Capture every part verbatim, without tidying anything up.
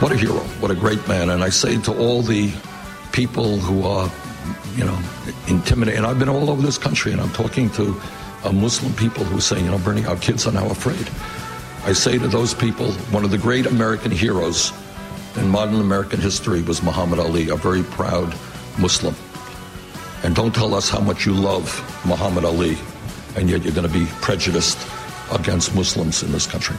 what a hero, what a great man. And I say to all the people who are, you know, intimidated, and I've been all over this country, and I'm talking to uh, Muslim people who say, you know, Bernie, our kids are now afraid. I say to those people, one of the great American heroes in modern American history was Muhammad Ali, a very proud Muslim. And don't tell us how much you love Muhammad Ali, and yet you're going to be prejudiced against Muslims in this country.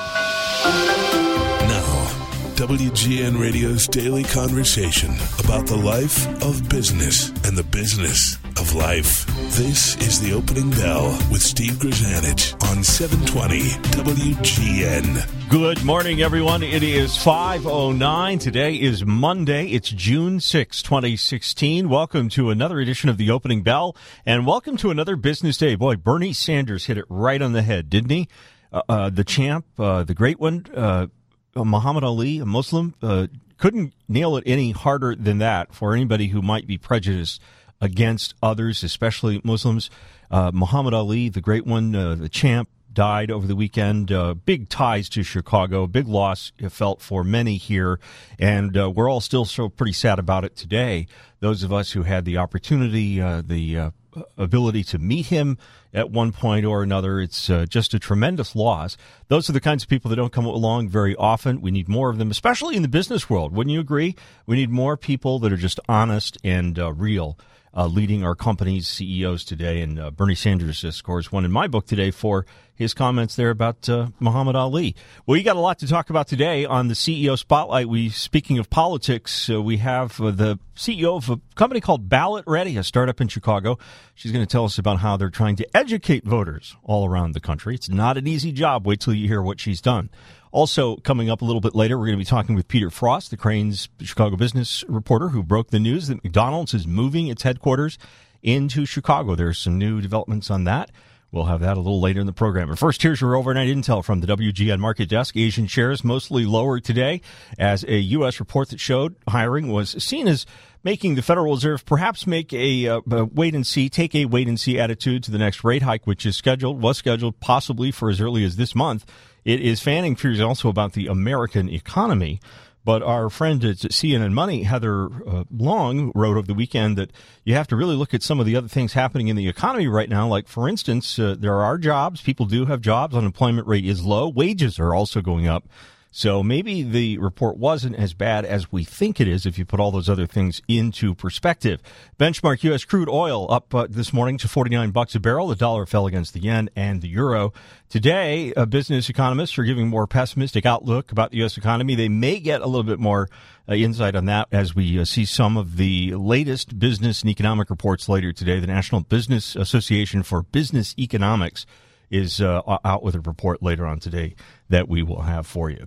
Now, W G N Radio's daily conversation about the life of business and the business of life. This is The Opening Bell with Steve Grzanich on seven twenty W G N. Good morning, everyone. It is five oh nine. Today is Monday. It's June sixth, twenty sixteen. Welcome to another edition of The Opening Bell, and welcome to another business day. Boy, Bernie Sanders hit it right on the head, didn't he? Uh, uh, the champ, uh, the great one, uh, Muhammad Ali, a Muslim, uh, couldn't nail it any harder than that for anybody who might be prejudiced against others, especially Muslims. Uh, Muhammad Ali, the great one, uh, the champ, died over the weekend. Uh, big ties to Chicago, big loss felt for many here, and uh, we're all still so pretty sad about it today. Those of us who had the opportunity, uh, the uh, ability to meet him at one point or another, it's uh, just a tremendous loss. Those are the kinds of people that don't come along very often. We need more of them, especially in the business world. Wouldn't you agree? We need more people that are just honest and uh, real. Uh, leading our company's C E Os today, and uh, Bernie Sanders uh, scores one in my book today for his comments there about uh, Muhammad Ali. Well, you got a lot to talk about today on the C E O Spotlight. We, speaking of politics, uh, we have uh, the C E O of a company called Ballot Ready, a startup in Chicago. She's going to tell us about how they're trying to educate voters all around the country. It's not an easy job. Wait till you hear what she's done. Also, coming up a little bit later, we're going to be talking with Peter Frost, the Crain's Chicago business reporter, who broke the news that McDonald's is moving its headquarters into Chicago. There's some new developments on that. We'll have that a little later in the program. But first, here's your overnight intel from the W G N Market Desk. Asian shares mostly lower today as a U S report that showed hiring was seen as making the Federal Reserve perhaps make a, uh, a wait-and-see, take a wait-and-see attitude to the next rate hike, which is scheduled, was scheduled possibly for as early as this month. It is fanning fears also about the American economy. But our friend at C N N Money, Heather uh, Long, wrote over the weekend that you have to really look at some of the other things happening in the economy right now. Like, for instance, uh, there are jobs. People do have jobs. Unemployment rate is low. Wages are also going up. So maybe the report wasn't as bad as we think it is if you put all those other things into perspective. Benchmark U S crude oil up uh, this morning to forty-nine bucks a barrel. The dollar fell against the yen and the euro. Today, uh, business economists are giving more pessimistic outlook about the U S economy. They may get a little bit more uh, insight on that as we uh, see some of the latest business and economic reports later today. The National Business Association for Business Economics is uh, out with a report later on today that we will have for you.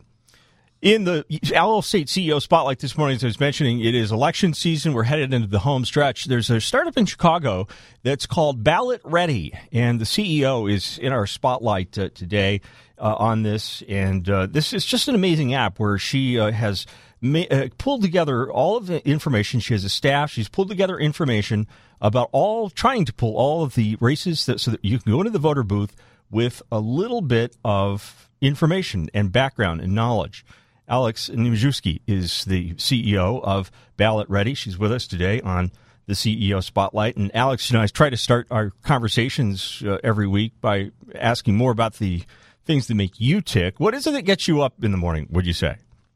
In the All State C E O Spotlight this morning, as I was mentioning, it is election season. We're headed into the home stretch. There's a startup in Chicago that's called Ballot Ready, and the C E O is in our spotlight uh, today uh, on this. And uh, this is just an amazing app where she uh, has ma- uh, pulled together all of the information. She has a staff. She's pulled together information about all, trying to pull all of the races that, so that you can go into the voter booth with a little bit of information and background and knowledge. Alex Niemczewski is the C E O of Ballot Ready. She's with us today on the C E O Spotlight. And Alex, you know, I try to start our conversations uh, every week by asking more about the things that make you tick. What is it that gets you up in the morning, would you say?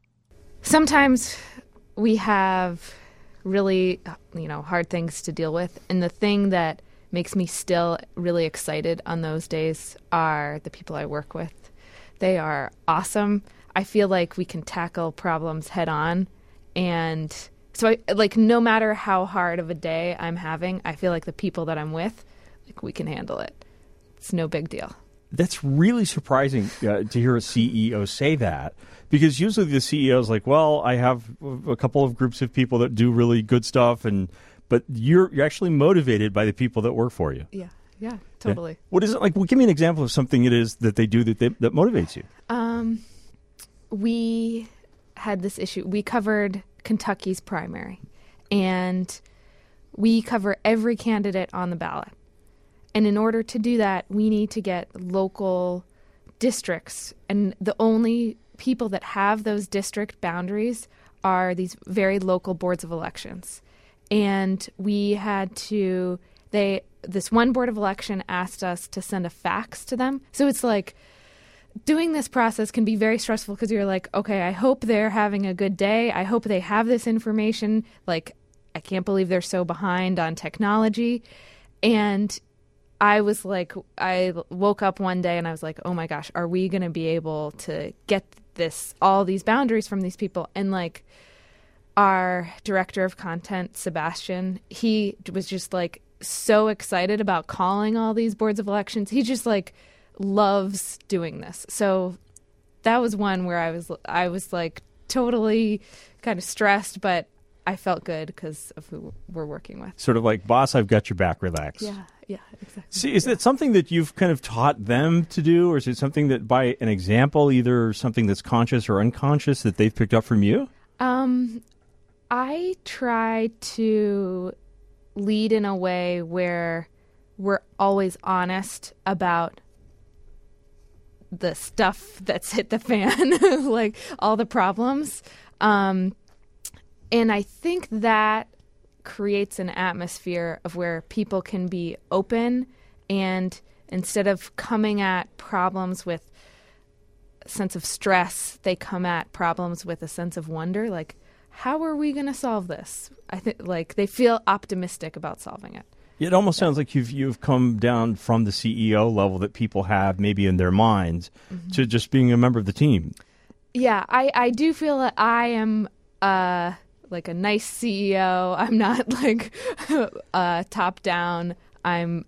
Sometimes we have really, you know, hard things to deal with. And the thing that makes me still really excited on those days are the people I work with. They are awesome. I feel like we can tackle problems head on. And so, I, like, no matter how hard of a day I'm having, I feel like the people that I'm with, like, we can handle it. It's no big deal. That's really surprising uh, to hear a C E O say that, because usually the C E O is like, well, I have a couple of groups of people that do really good stuff, and but you're, you're actually motivated by the people that work for you. Yeah, yeah, totally. Yeah. What is it like? Well, give me an example of something it is that they do that they, that motivates you. Um. We had this issue. We covered Kentucky's primary, and we cover every candidate on the ballot. And in order to do that, we need to get local districts, and the only people that have those district boundaries are these very local boards of elections. And we had to, they, this one board of election asked us to send a fax to them. So it's like, doing this process can be very stressful because you're like, okay, I hope they're having a good day. I hope they have this information. Like, I can't believe they're so behind on technology. And I was like, I woke up one day and I was like, oh my gosh, are we going to be able to get this, all these boundaries from these people? And like our director of content, Sebastian, he was just like so excited about calling all these boards of elections. He just like loves doing this. So that was one where I was I was like totally kind of stressed, but I felt good because of who we're working with. Sort of like, boss, I've got your back, relax. Yeah, yeah, exactly. See, is yeah. that something that you've kind of taught them to do, or is it something that by an example, either something that's conscious or unconscious that they've picked up from you? Um, I try to lead in a way where we're always honest about the stuff that's hit the fan, like all the problems. Um, and I think that creates an atmosphere of where people can be open, and instead of coming at problems with a sense of stress, they come at problems with a sense of wonder, like, how are we going to solve this? I think like they feel optimistic about solving it. It almost sounds like you've you've come down from the C E O level that people have maybe in their minds mm-hmm. to just being a member of the team. Yeah, I, I do feel that I am uh, like a nice C E O. I'm not like uh, top down. I'm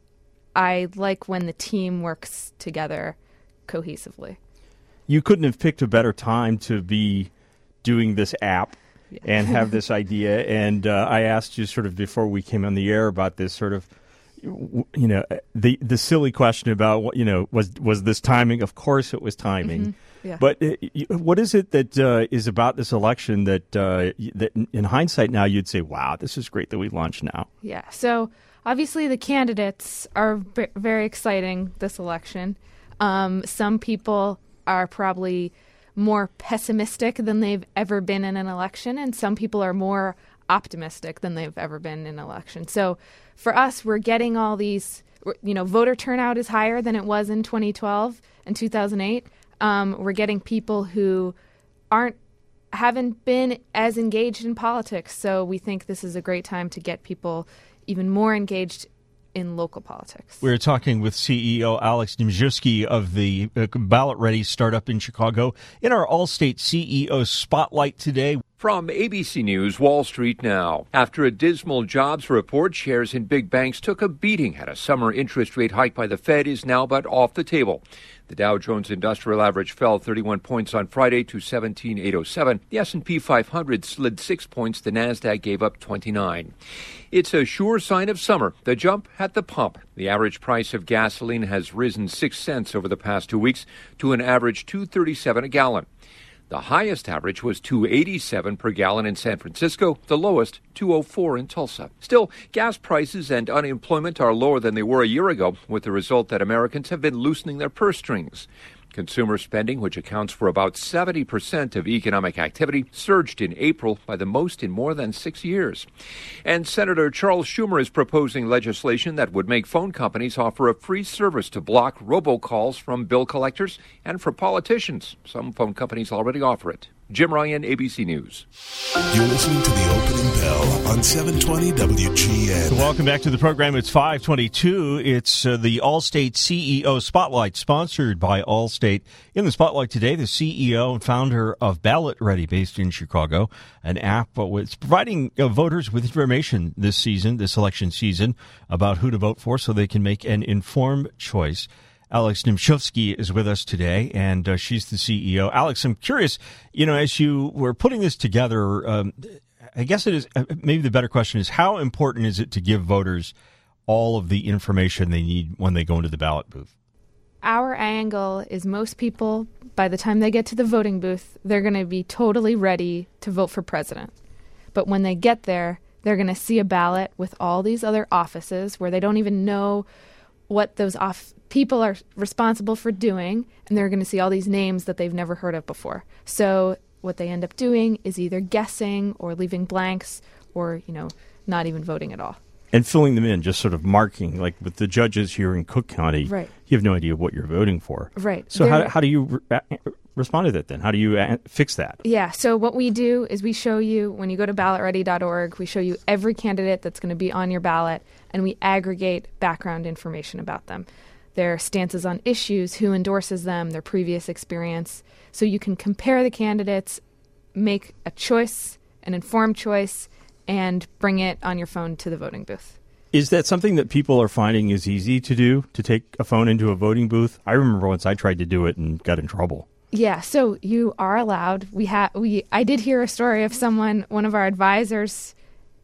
I like when the team works together cohesively. You couldn't have picked a better time to be doing this app. Yeah. And have this idea. And uh, I asked you sort of before we came on the air about this sort of, you know, the the silly question about, what you know, was was this timing? Of course it was timing. Mm-hmm. Yeah. But uh, what is it that uh, is about this election that, uh, that in hindsight now you'd say, wow, this is great that we launched now? Yeah. So obviously the candidates are b- very exciting this election. Um, some people are probably more pessimistic than they've ever been in an election, and some people are more optimistic than they've ever been in an election. So for us, we're getting all these, you know, voter turnout is higher than it was in twenty twelve and two thousand eight. Um, we're getting people who aren't, haven't been as engaged in politics. So we think this is a great time to get people even more engaged in local politics. We're talking with C E O Alex Dmyzhevsky of the uh, Ballot Ready startup in Chicago in our All-State C E O Spotlight today. From A B C News, Wall Street now. After a dismal jobs report, shares in big banks took a beating. At a summer interest rate hike by the Fed is now but off the table. The Dow Jones Industrial Average fell thirty-one points on Friday to seventeen thousand eight hundred seven. The S and P five hundred slid six points. The Nasdaq gave up twenty-nine. It's a sure sign of summer, the jump at the pump. The average price of gasoline has risen six cents over the past two weeks to an average two dollars and thirty-seven cents a gallon. The highest average was two dollars and eighty-seven cents per gallon in San Francisco, the lowest two dollars and four cents in Tulsa. Still, gas prices and unemployment are lower than they were a year ago, with the result that Americans have been loosening their purse strings. Consumer spending, which accounts for about seventy percent of economic activity, surged in April by the most in more than six years. And Senator Charles Schumer is proposing legislation that would make phone companies offer a free service to block robocalls from bill collectors and for politicians. Some phone companies already offer it. Jim Ryan, A B C News. You're listening to the opening bell on seven twenty W G N. So welcome back to the program. It's five twenty-two. It's uh, the Allstate C E O Spotlight, sponsored by Allstate. In the Spotlight today, the C E O and founder of Ballot Ready, based in Chicago, an app that's providing uh, voters with information this season, this election season, about who to vote for so they can make an informed choice. Alex Dmyzhevsky is with us today, and uh, she's the C E O. Alex, I'm curious, you know, as you were putting this together, um, I guess it is, uh, maybe the better question is, how important is it to give voters all of the information they need when they go into the ballot booth? Our angle is most people, by the time they get to the voting booth, they're going to be totally ready to vote for president. But when they get there, they're going to see a ballot with all these other offices where they don't even know what those off people are responsible for doing, and they're going to see all these names that they've never heard of before. So what they end up doing is either guessing or leaving blanks or, you know, not even voting at all. And filling them in, just sort of marking, like with the judges here in Cook County, right. You have no idea what you're voting for. Right. So how, how do you re- respond to that then? How do you a- fix that? Yeah, so what we do is we show you, when you go to ballot ready dot org, we show you every candidate that's going to be on your ballot, and we aggregate background information about them. Their stances on issues, who endorses them, their previous experience. So you can compare the candidates, make a choice, an informed choice, and bring it on your phone to the voting booth. Is that something that people are finding is easy to do, to take a phone into a voting booth? I remember once I tried to do it and got in trouble. Yeah, so you are allowed. We ha- we I did hear a story of someone, one of our advisors,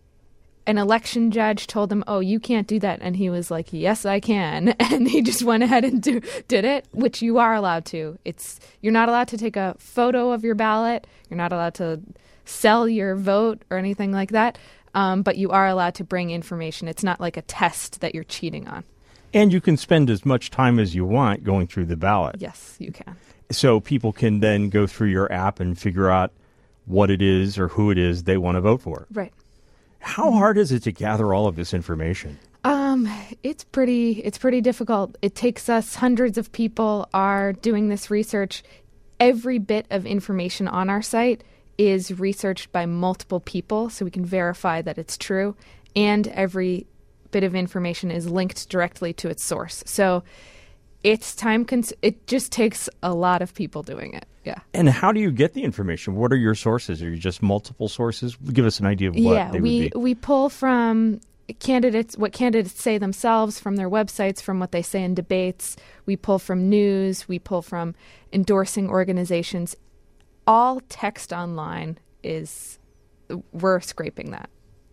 an election judge told him, oh, you can't do that. And he was like, yes, I can. And he just went ahead and do, did it, which you are allowed to. It's You're not allowed to take a photo of your ballot. You're not allowed to sell your vote or anything like that. Um, but you are allowed to bring information. It's not like a test that you're cheating on. And you can spend as much time as you want going through the ballot. Yes, you can. So people can then go through your app and figure out what it is or who it is they want to vote for. Right. How hard is it to gather all of this information? Um, it's pretty, it's pretty difficult. It takes us, hundreds of people are doing this research. Every bit of information on our site is researched by multiple people, so we can verify that it's true. And every bit of information is linked directly to its source. So it's time cons- it just takes a lot of people doing it. Yeah. And how do you get the information? What are your sources? Are you just multiple sources? Give us an idea of what yeah, they we, would be. we pull from candidates, what candidates say themselves, from their websites, from what they say in debates. We pull from news. We pull from endorsing organizations. All text online is, we're scraping that.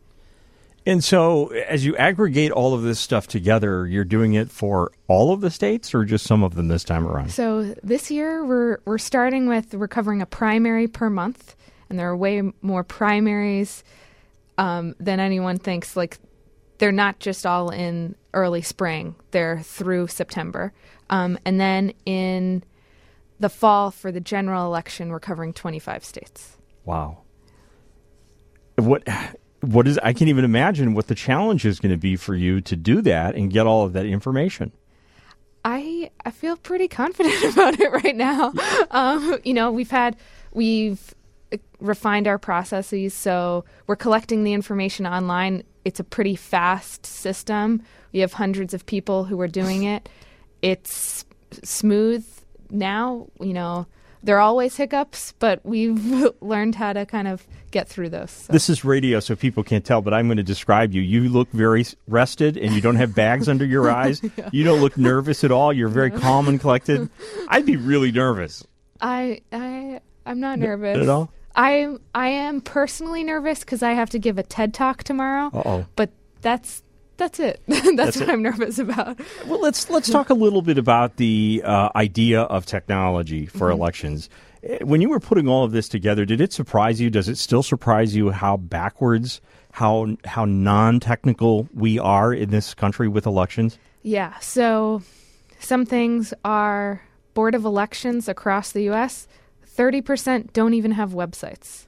And so as you aggregate all of this stuff together, you're doing it for all of the states or just some of them this time around? So this year we're we're starting with, we're covering a primary per month, and there are way more primaries um, than anyone thinks. Like, they're not just all in early spring, they're through September. Um, and then in the fall for the general election, we're covering twenty-five states. Wow. What what is I can't even imagine what the challenge is going to be for you to do that and get all of that information. I I feel pretty confident about it right now. Um, you know, we've had we've refined our processes, so we're collecting the information online. It's a pretty fast system. We have hundreds of people who are doing it. It's smooth now. You know, there are always hiccups, but we've learned how to kind of get through those. So. This is radio, so people can't tell, but I'm going to describe you. You look very rested, and you don't have bags under your eyes. Yeah. You don't look nervous at all. You're very calm and collected. I'd be really nervous. I I I'm not nervous Not at all. I I am personally nervous because I have to give a TED Talk tomorrow. Uh-oh. But that's that's it. that's, that's what it. I'm nervous about. Well, let's let's talk a little bit about the uh, idea of technology for mm-hmm. elections. When you were putting all of this together, did it surprise you? Does it still surprise you how backwards, how how non-technical we are in this country with elections? Yeah. So some things are Board of Elections across the U S thirty percent don't even have websites.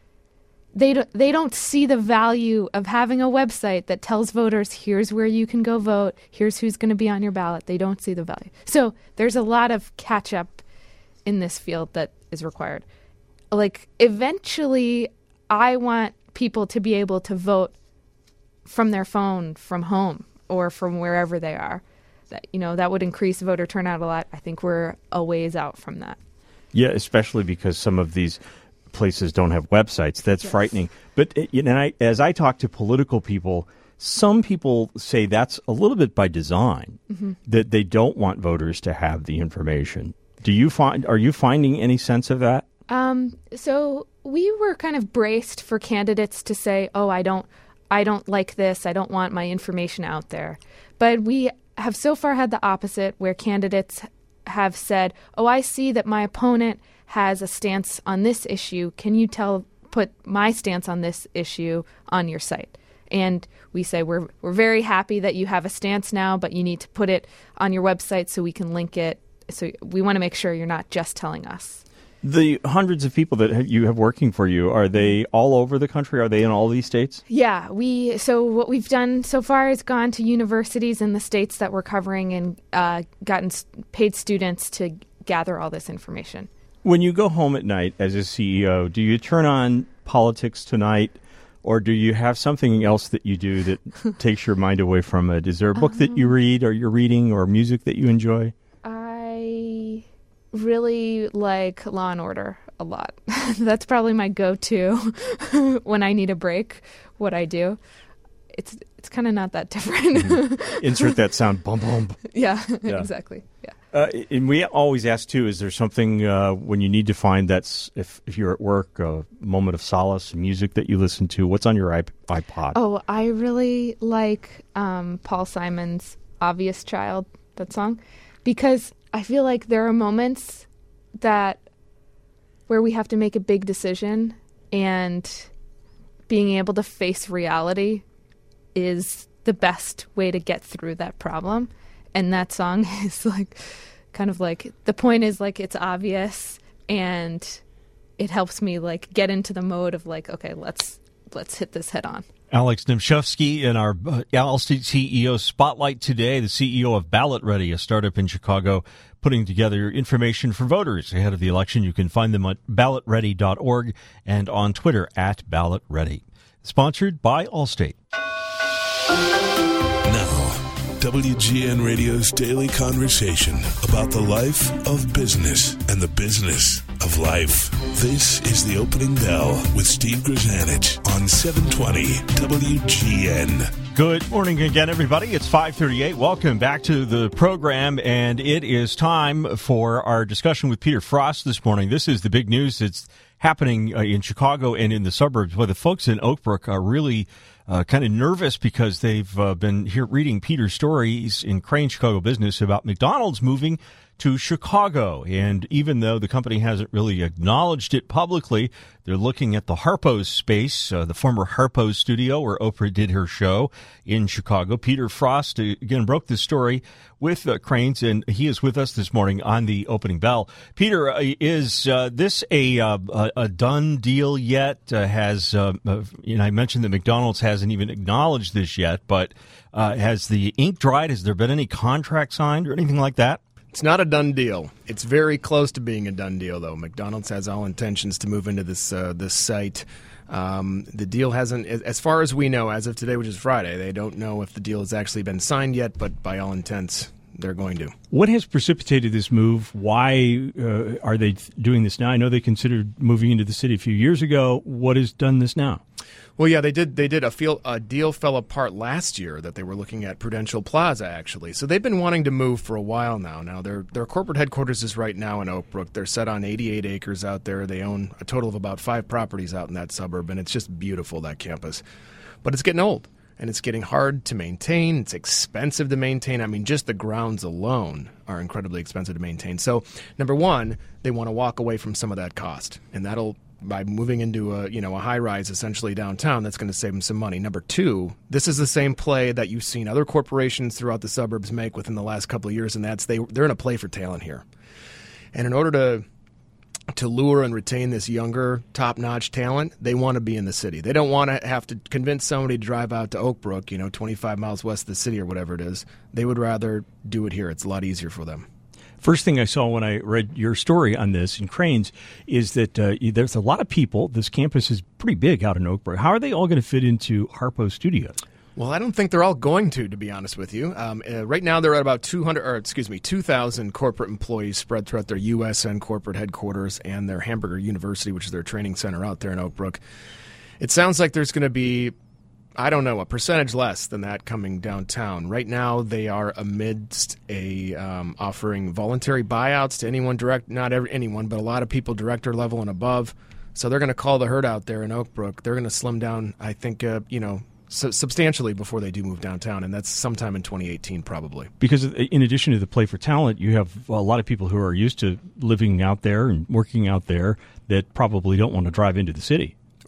They don't, they don't see the value of having a website that tells voters, here's where you can go vote, here's who's going to be on your ballot. They don't see the value. So there's a lot of catch-up in this field that is required. Like, eventually, I want people to be able to vote from their phone, from home, or from wherever they are. That, you know, that would increase voter turnout a lot. I think we're a ways out from that. Yeah, especially because some of these places don't have websites. That's yes. frightening. But you know, I, as I talk to political people, some people say that's a little bit by design, mm-hmm. that they don't want voters to have the information. Do you find? Are you finding any sense of that? Um, so we were kind of braced for candidates to say, "Oh, I don't, I don't like this. I don't want my information out there." But we have so far had the opposite, where candidates have said, "Oh, I see that my opponent has a stance on this issue. Can you tell, put my stance on this issue on your site?" And we say we're we're very happy that you have a stance now, but you need to put it on your website so we can link it. So we want to make sure you're not just telling us. The hundreds of people that you have working for you, are they all over the country? Are they in all these states? Yeah, we. So what we've done so far is gone to universities in the states that we're covering and uh, gotten paid students to gather all this information. When you go home at night as a C E O, do you turn on Politics Tonight, or do you have something else that you do that takes your mind away from it? Is there a book um, that you read, or you're reading, or music that you enjoy? I really like Law and Order a lot. That's probably my go-to when I need a break, what I do. It's it's kind of not that different. Mm-hmm. Insert that sound, bum, bum. Yeah, yeah. Exactly, yeah. Uh, and we always ask, too, is there something uh, when you need to find that's, if, if you're at work, a moment of solace, music that you listen to? What's on your iP- iPod? Oh, I really like um, Paul Simon's Obvious Child, that song, because I feel like there are moments that where we have to make a big decision, and being able to face reality is the best way to get through that problem. And that song is like kind of like the point is like it's obvious, and it helps me like get into the mode of like, okay, let's let's hit this head on. Alex Nimshevsky in our uh, Allstate C E O Spotlight today, the C E O of Ballot Ready, a startup in Chicago, putting together information for voters ahead of the election. You can find them at ballot ready dot org and on Twitter at Ballot Ready. Sponsored by Allstate. Now, W G N Radio's daily conversation about the life of business and the business of life. This is The Opening Bell with Steve Grzanich on seven twenty W G N. Good morning again, everybody. It's five thirty-eight. Welcome back to the program, and it is time for our discussion with Peter Frost this morning. This is the big news that's happening uh, in Chicago and in the suburbs. Well, the folks in Oak Brook are really uh, kind of nervous because they've uh, been here reading Peter's stories in Crane Chicago Business about McDonald's moving to Chicago. And even though the company hasn't really acknowledged it publicly, they're looking at the Harpo's space, uh, the former Harpo's studio where Oprah did her show in Chicago. Peter Frost, uh, again, broke this story with uh, Cranes, and he is with us this morning on the Opening Bell. Peter, uh, is uh, this a, uh, a done deal yet? Uh, has uh, uh, you know, I mentioned that McDonald's hasn't even acknowledged this yet, but uh, has the ink dried? Has there been any contract signed or anything like that? It's not a done deal. It's very close to being a done deal, though. McDonald's has all intentions to move into this uh, this site. Um, the deal hasn't, as far as we know, as of today, which is Friday, they don't know if the deal has actually been signed yet, but by all intents, they're going to. What has precipitated this move? Why uh, are they doing this now? I know they considered moving into the city a few years ago. What has done this now? Well, yeah, they did. They did a, feel, a deal fell apart last year that they were looking at Prudential Plaza, actually. So they've been wanting to move for a while now. Now their their corporate headquarters is right now in Oak Brook. They're set on eighty-eight acres out there. They own a total of about five properties out in that suburb, and it's just beautiful, that campus. But it's getting old, and it's getting hard to maintain. It's expensive to maintain. I mean, just the grounds alone are incredibly expensive to maintain. So, number one, they want to walk away from some of that cost, and that'll by moving into a you know a high rise essentially downtown, that's going to save them some money. Number two, this is the same play that you've seen other corporations throughout the suburbs make within the last couple of years, and that's they they're in a play for talent here. And in order to to lure and retain this younger, top-notch talent, they want to be in the city. They don't want to have to convince somebody to drive out to Oak Brook, you know, twenty-five miles west of the city or whatever it is. They would rather do it here. It's a lot easier for them. First thing I saw when I read your story on this in Cranes is that uh, there's a lot of people. This campus is pretty big out in Oak Brook. How are they all going to fit into Harpo Studios? Well, I don't think they're all going to, to be honest with you. Um, uh, right now, they're at about two hundred, or excuse me, two thousand corporate employees spread throughout their U S and corporate headquarters and their Hamburger University, which is their training center out there in Oak Brook. It sounds like there's going to be, I don't know, a percentage less than that coming downtown. Right now, they are amidst a um, offering voluntary buyouts to anyone direct, not every, anyone, but a lot of people director level and above. So they're going to call the herd out there in Oak Brook. They're going to slim down, I think, uh, you know, su- substantially before they do move downtown, and that's sometime in twenty eighteen probably. Because in addition to the play for talent, you have a lot of people who are used to living out there and working out there that probably don't want to drive into the city.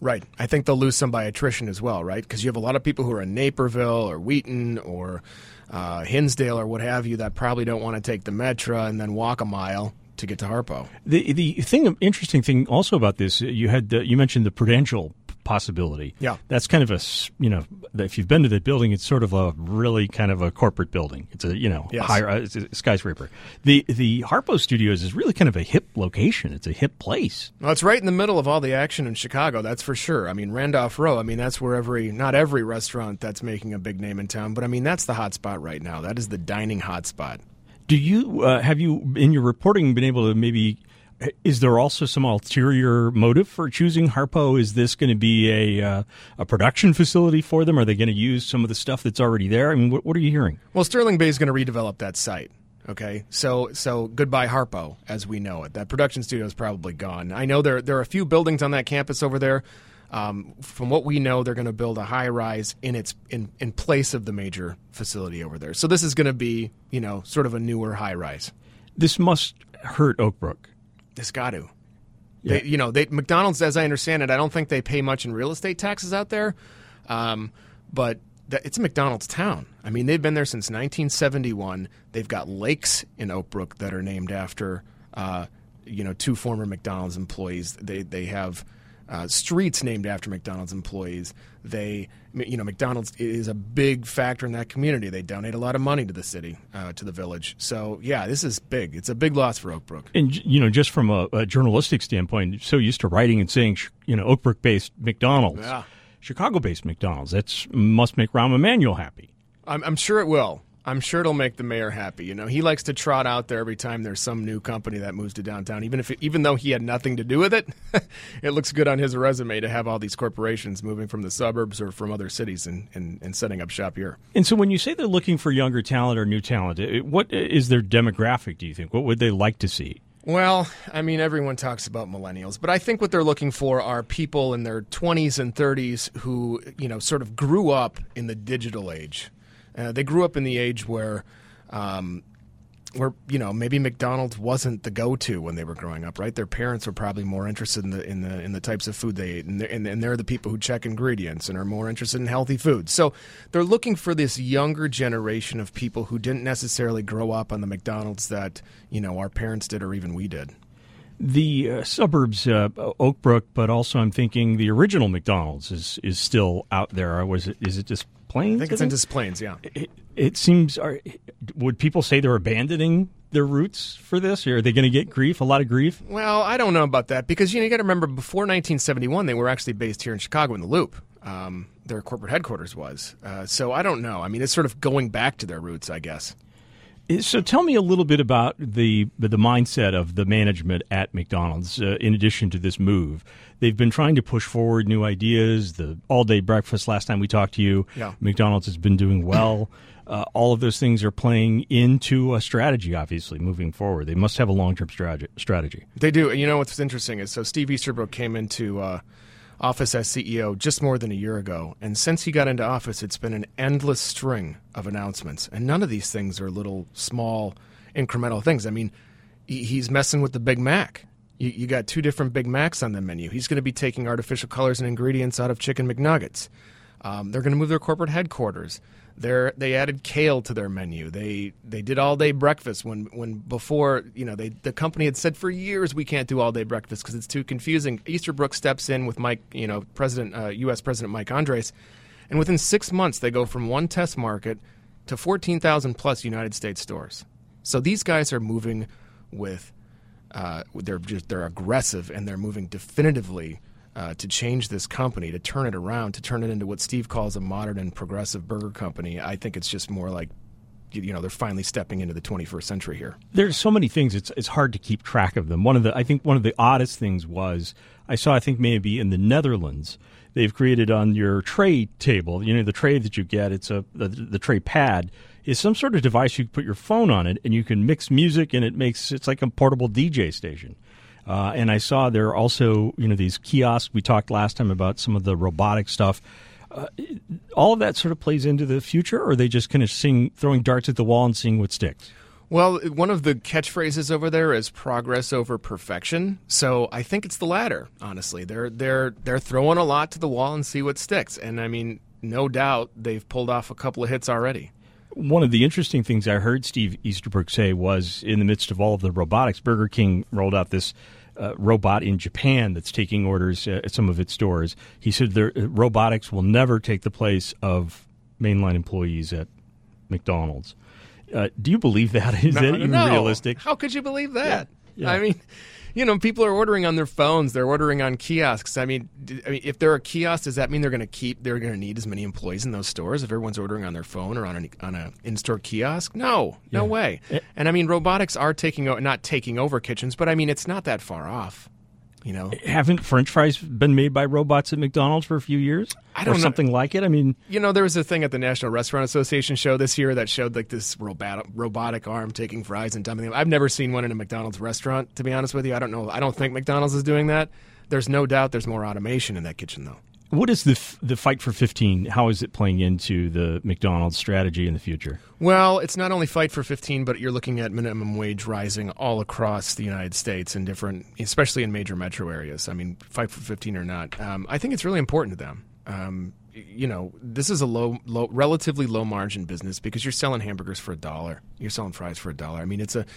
Right. I think they'll lose some by attrition as well, right? Because you have a lot of people who are in Naperville or Wheaton or uh, Hinsdale or what have you that probably don't want to take the Metra and then walk a mile to get to Harpo. The the thing, interesting thing also about this, you had the, you mentioned the Prudential possibility. Yeah. That's kind of a, you know, if you've been to that building, it's sort of a really kind of a corporate building. It's a, you know, yes. higher, uh, it's a skyscraper. The the Harpo Studios is really kind of a hip location. It's a hip place. Well, it's right in the middle of all the action in Chicago, that's for sure. I mean, Randolph Row, I mean, that's where every, not every restaurant that's making a big name in town, but I mean, that's the hot spot right now. That is the dining hot spot. Do you, uh, have you, in your reporting, been able to maybe, is there also some ulterior motive for choosing Harpo? Is this going to be a uh, a production facility for them? Are they going to use some of the stuff that's already there? I mean, what, what are you hearing? Well, Sterling Bay is going to redevelop that site. Okay, so so goodbye Harpo as we know it. That production studio is probably gone. I know there there are a few buildings on that campus over there. Um, from what we know, they're going to build a high rise in its in, in place of the major facility over there. So this is going to be, you know, sort of a newer high rise. This must hurt Oak Brook. It's got to. Yeah. They, you know, they, McDonald's, as I understand it, I don't think they pay much in real estate taxes out there, um, but that, it's a McDonald's town. I mean, they've been there since nineteen seventy-one. They've got lakes in Oak Brook that are named after, uh, you know, two former McDonald's employees. They they have uh, streets named after McDonald's employees. They, you know, McDonald's is a big factor in that community. They donate a lot of money to the city, uh, to the village. So, yeah, this is big. It's a big loss for Oak Brook. And, you know, just from a, a journalistic standpoint, so used to writing and saying, you know, Oak Brook-based McDonald's, Yeah. Chicago-based McDonald's. That must make Rahm Emanuel happy. I'm, I'm sure it will. I'm sure it'll make the mayor happy. You know, he likes to trot out there every time there's some new company that moves to downtown. Even if, it, even though he had nothing to do with it, it looks good on his resume to have all these corporations moving from the suburbs or from other cities and, and, and setting up shop here. And so, when you say they're looking for younger talent or new talent, what is their demographic? Do you think? What would they like to see? Well, I mean, everyone talks about millennials, but I think what they're looking for are people in their twenties and thirties who, you know, sort of grew up in the digital age. Uh, they grew up in the age where, um, where you know, maybe McDonald's wasn't the go-to when they were growing up, right? Their parents were probably more interested in the in the in the types of food they ate, and they're, and, and they're the people who check ingredients and are more interested in healthy food. So they're looking for this younger generation of people who didn't necessarily grow up on the McDonald's that, you know, our parents did or even we did. The uh, suburbs, uh, Oak Brook, but also I'm thinking the original McDonald's is is still out there. Or was it? Is it just Plains? I think it's in Des Plaines, yeah. It, it seems. Are, would people say they're abandoning their roots for this? Or are they going to get grief? A lot of grief? Well, I don't know about that because you know you got to remember before nineteen seventy-one they were actually based here in Chicago in the Loop. Um, their corporate headquarters was. Uh, so I don't know. I mean, it's sort of going back to their roots, I guess. So tell me a little bit about the the mindset of the management at McDonald's. Uh, in addition to this move, they've been trying to push forward new ideas. The all-day breakfast. Last time we talked to you, yeah. McDonald's has been doing well. Uh, all of those things are playing into a strategy. Obviously, moving forward, they must have a long-term strategy. Strategy. They do. And you know what's interesting is so Steve Easterbrook came into uh, office as C E O just more than a year ago, and since he got into office, it's been an endless string of announcements, and none of these things are little, small, incremental things. I mean, he's messing with the Big Mac. You, you got two different Big Macs on the menu. He's going to be taking artificial colors and ingredients out of Chicken McNuggets. Um, they're going to move their corporate headquarters. They're, they added kale to their menu. They they did all day breakfast when when before you know they the company had said for years we can't do all day breakfast because it's too confusing. Easterbrook steps in with Mike, you know, President uh, U S President Mike Andres, and within six months they go from one test market to fourteen thousand plus United States stores. So these guys are moving with uh, they're just they're aggressive and they're moving definitively. Uh, to change this company, to turn it around, to turn it into what Steve calls a modern and progressive burger company. I think it's just more like, you know, they're finally stepping into the twenty-first century here. There's so many things; it's it's hard to keep track of them. One of the, I think, one of the oddest things was I saw. I think maybe in the Netherlands, they've created on your tray table. You know, the tray that you get. It's a the, the tray pad is some sort of device you can put your phone on it, and you can mix music, and it makes it's like a portable D J station. Uh, and I saw there are also, you know, these kiosks. We talked last time about some of the robotic stuff. Uh, all of that sort of plays into the future, or are they just kind of seeing, throwing darts at the wall and seeing what sticks? Well, one of the catchphrases over there is progress over perfection. So I think it's the latter, honestly. They're they're they're throwing a lot to the wall and see what sticks. And I mean, no doubt they've pulled off a couple of hits already. One of the interesting things I heard Steve Easterbrook say was in the midst of all of the robotics, Burger King rolled out this uh, robot in Japan that's taking orders uh, at some of its stores. He said their uh, robotics will never take the place of mainline employees at McDonald's. Uh, do you believe that? Is no, that even no. realistic? How could you believe that? Yeah. Yeah. I mean, you know, people are ordering on their phones. They're ordering on kiosks. I mean, d- I mean, if they're a kiosk, does that mean they're going to keep? They're going to need as many employees in those stores if everyone's ordering on their phone or on an on a in-store kiosk? No, no Yeah. way. It, and I mean, robotics are taking o- not taking over kitchens, but I mean, it's not that far off. You know, haven't French fries been made by robots at McDonald's for a few years? I don't or know. something like it? I mean, you know, there was a thing at the National Restaurant Association show this year that showed like this robotic, robotic arm taking fries and dumping them. I've never seen one in a McDonald's restaurant, to be honest with you. I don't know. I don't think McDonald's is doing that. There's no doubt there's more automation in that kitchen, though. what is the f- the fight for fifteen? How is it playing into the McDonald's strategy in the future? Well, it's not only fight for fifteen, but you're looking at minimum wage rising all across the United States in different, especially in major metro areas. I mean, fight for fifteen or not. Um, I think it's really important to them. Um, you know, this is a low, low, relatively low margin business because you're selling hamburgers for a dollar. You're selling fries for a dollar. I mean, it's a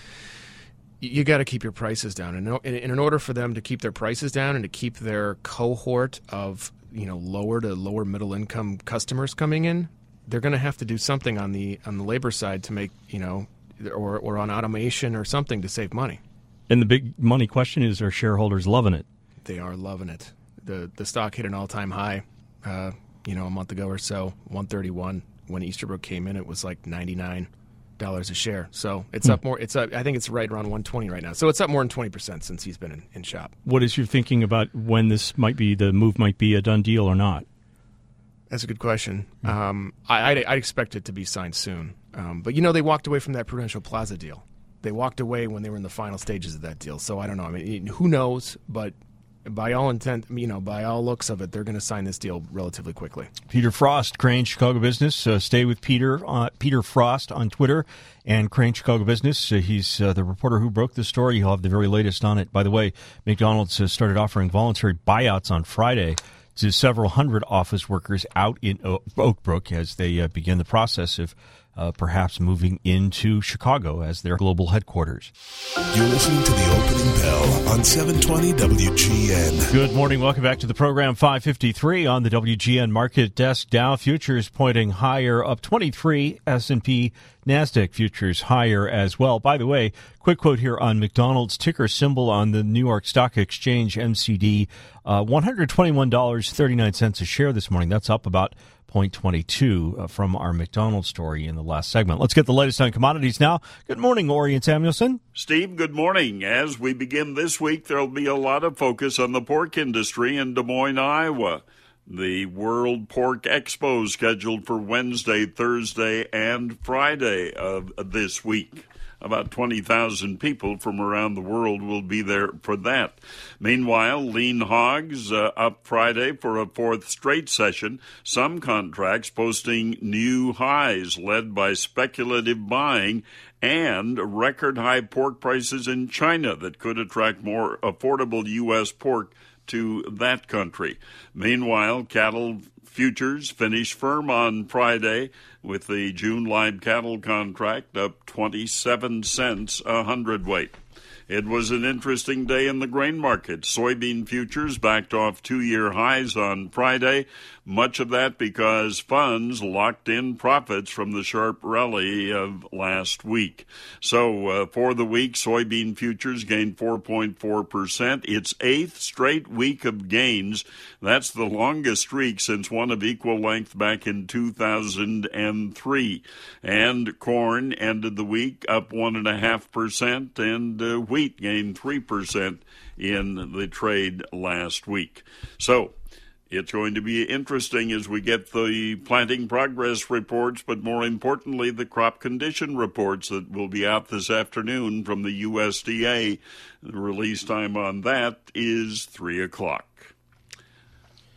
you got to keep your prices down, and in, in order for them to keep their prices down and to keep their cohort of you know lower to lower middle income customers coming in, they're going to have to do something on the on the labor side to make you know, or or on automation or something to save money. And the big money question is: are shareholders loving it? They are loving it. the The stock hit an all time high, uh, you know, a month ago or so, one thirty-one. When Easterbrook came in, it was like ninety-nine dollars a share. So it's hmm. up more. It's up, I think it's right around one twenty right now. So it's up more than twenty percent since he's been in, in shop. What is your thinking about when this might be, the move might be a done deal or not? That's a good question. Hmm. Um, I, I'd, I'd expect it to be signed soon. Um, but, you know, they walked away from that Prudential Plaza deal. They walked away when they were in the final stages of that deal. So I don't know. I mean, who knows? But by all intent, you know, by all looks of it, they're going to sign this deal relatively quickly. Peter Frost, Crane Chicago Business. Uh, stay with Peter, uh, Peter Frost on Twitter and Crane Chicago Business. Uh, he's uh, the reporter who broke the story. He'll have the very latest on it. By the way, McDonald's uh, started offering voluntary buyouts on Friday to several hundred office workers out in o- Oak Brook as they uh, begin the process of Uh, perhaps moving into Chicago as their global headquarters. You're listening to the opening bell on seven twenty W G N. Good morning. Welcome back to the program. five fifty-three on the W G N market desk. Dow futures pointing higher, up twenty-three. S and P NASDAQ futures higher as well. By the way, quick quote here on McDonald's ticker symbol on the New York Stock Exchange, M C D, uh, one hundred twenty-one dollars and thirty-nine cents a share this morning. That's up about zero point two two uh, from our McDonald's story in the last segment. Let's get the latest on commodities now. Good morning, Orion Samuelson. Steve, good morning. As we begin this week, there'll be a lot of focus on the pork industry in Des Moines, Iowa. The World Pork Expo scheduled for Wednesday, Thursday, and Friday of this week. About twenty thousand people from around the world will be there for that. Meanwhile, lean hogs uh, up Friday for a fourth straight session. Some contracts posting new highs led by speculative buying and record-high pork prices in China that could attract more affordable U S pork to that country. Meanwhile, cattle futures finished firm on Friday with the June live cattle contract up twenty-seven cents a hundredweight. It was an interesting day in the grain market. Soybean futures backed off two-year highs on Friday, much of that because funds locked in profits from the sharp rally of last week. So uh, for the week, soybean futures gained four point four percent. Its eighth straight week of gains. That's the longest streak since one of equal length back in two thousand three. And corn ended the week up one point five percent, and uh, wheat gained three percent in the trade last week. So it's going to be interesting as we get the planting progress reports, but more importantly, the crop condition reports that will be out this afternoon from the U S D A. The release time on that is three o'clock.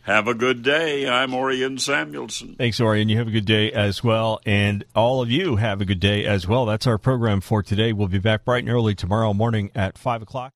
Have a good day. I'm Orion Samuelson. Thanks, Orion. You have a good day as well. And all of you have a good day as well. That's our program for today. We'll be back bright and early tomorrow morning at five o'clock.